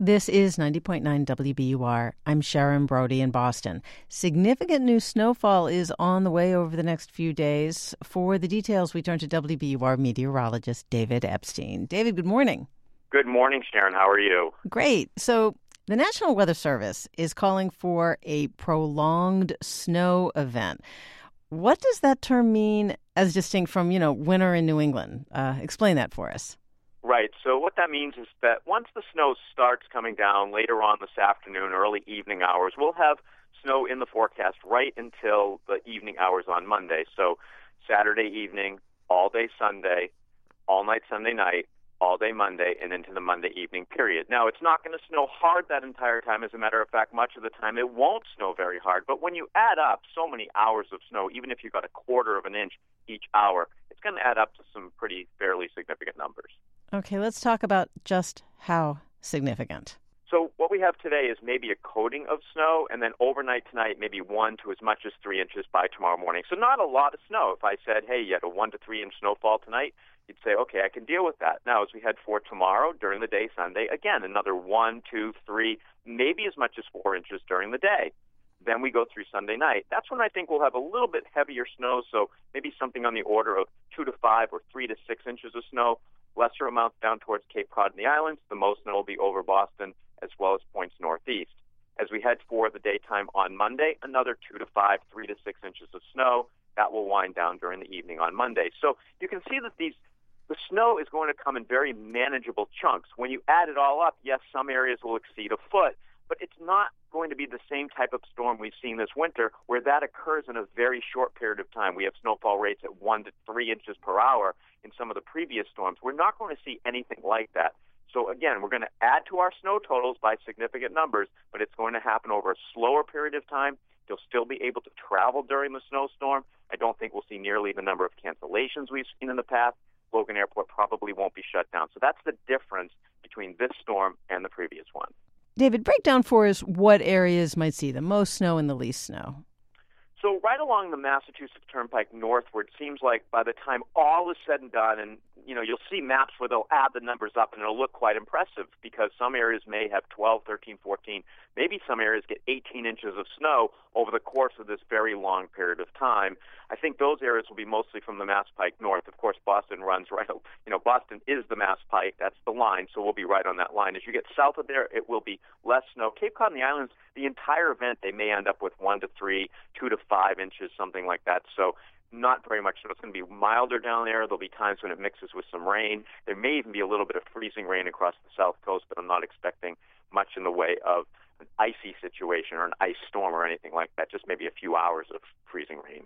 This is 90.9 WBUR. I'm Sharon Brody in Boston. Significant new snowfall is on the way over the next few days. For the details, we turn to WBUR meteorologist David Epstein. David, good morning. Good morning, Sharon. How are you? Great. So the National Weather Service is calling for a prolonged snow event. What does that term mean as distinct from, winter in New England? Explain that for us. Right. So what that means is that once the snow starts coming down later on this afternoon, early evening hours, we'll have snow in the forecast right until the evening hours on Monday. So Saturday evening, all day Sunday, all night Sunday night, all day Monday, and into the Monday evening period. Now, it's not going to snow hard that entire time. As a matter of fact, much of the time it won't snow very hard. But when you add up so many hours of snow, even if you got a quarter of an inch each hour, it's going to add up to some pretty fairly significant numbers. Okay, let's talk about just how significant. So what we have today is maybe a coating of snow, and then overnight tonight, maybe 1 to as much as 3 inches by tomorrow morning. So not a lot of snow. If I said, hey, you had a 1 to 3 inch snowfall tonight, you'd say, okay, I can deal with that. Now, as we head for tomorrow, during the day, Sunday, again, another 1, 2, 3, maybe as much as 4 inches during the day. Then we go through Sunday night. That's when I think we'll have a little bit heavier snow, so maybe something on the order of 2 to 5 or 3 to 6 inches of snow. Lesser amounts down towards Cape Cod and the islands. The most snow will be over Boston as well as points northeast. As we head for the daytime on Monday, another 2 to 5, 3 to 6 inches of snow. That will wind down during the evening on Monday. So you can see that the snow is going to come in very manageable chunks. When you add it all up, yes, some areas will exceed a foot, but it's not going to be the same type of storm we've seen this winter where that occurs in a very short period of time. We have snowfall rates at 1 to 3 inches per hour in some of the previous storms. We're not going to see anything like that. So again, we're going to add to our snow totals by significant numbers, but it's going to happen over a slower period of time. You'll still be able to travel during the snowstorm. I don't think we'll see nearly the number of cancellations we've seen in the past. Logan Airport probably won't be shut down. So that's the difference between this storm and the previous one. David, break down for us what areas might see the most snow and the least snow. So right along the Massachusetts Turnpike northward, seems like by the time all is said and done, and you'll see maps where they'll add the numbers up and it'll look quite impressive because some areas may have 12, 13, 14, maybe some areas get 18 inches of snow over the course of this very long period of time. I think those areas will be mostly from the Mass Pike north. Of course, Boston runs right, Boston is the Mass Pike. That's the line, so we'll be right on that line. As you get south of there, it will be less snow. Cape Cod and the islands, the entire event, they may end up with 1 to 3, 2 to 5 inches, something like that. So not very much snow. It's going to be milder down there. There'll be times when it mixes with some rain. There may even be a little bit of freezing rain across the south coast, but I'm not expecting much in the way of an icy situation or an ice storm or anything like that, just maybe a few hours of freezing rain.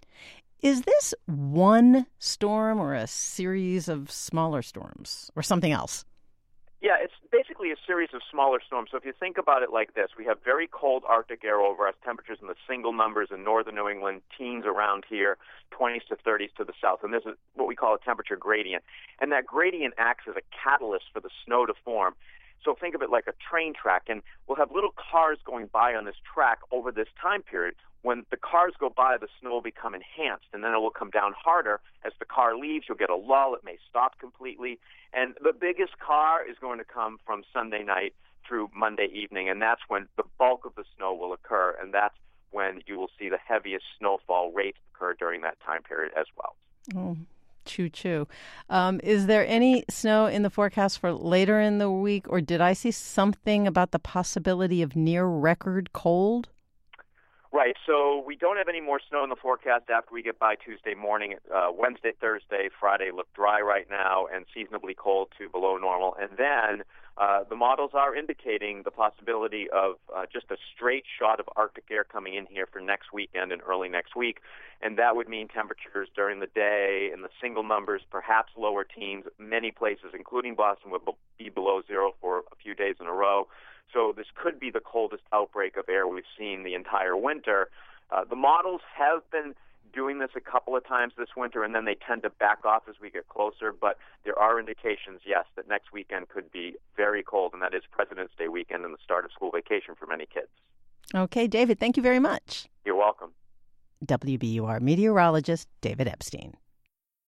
Is this one storm or a series of smaller storms or something else? Yeah, it's basically a series of smaller storms. So if you think about it like this, we have very cold Arctic air over us, temperatures in the single numbers in northern New England, teens around here, 20s to 30s to the south. And this is what we call a temperature gradient. And that gradient acts as a catalyst for the snow to form. So think of it like a train track, and we'll have little cars going by on this track over this time period. When the cars go by, the snow will become enhanced, and then it will come down harder. As the car leaves, you'll get a lull. It may stop completely. And the biggest car is going to come from Sunday night through Monday evening, and that's when the bulk of the snow will occur, and that's when you will see the heaviest snowfall rates occur during that time period as well. Oh. Choo-choo. Is there any snow in the forecast for later in the week, or did I see something about the possibility of near-record cold? Right, so we don't have any more snow in the forecast after we get by Tuesday morning. Wednesday, Thursday, Friday look dry right now and seasonably cold to below normal. And then the models are indicating the possibility of just a straight shot of Arctic air coming in here for next weekend and early next week. And that would mean temperatures during the day in the single numbers, perhaps lower teens. Many places, including Boston, would be below zero for a few days in a row. So this could be the coldest outbreak of air we've seen the entire winter. The models have been doing this a couple of times this winter, and then they tend to back off as we get closer. But there are indications, yes, that next weekend could be very cold, and that is President's Day weekend and the start of school vacation for many kids. Okay, David, thank you very much. You're welcome. WBUR meteorologist David Epstein.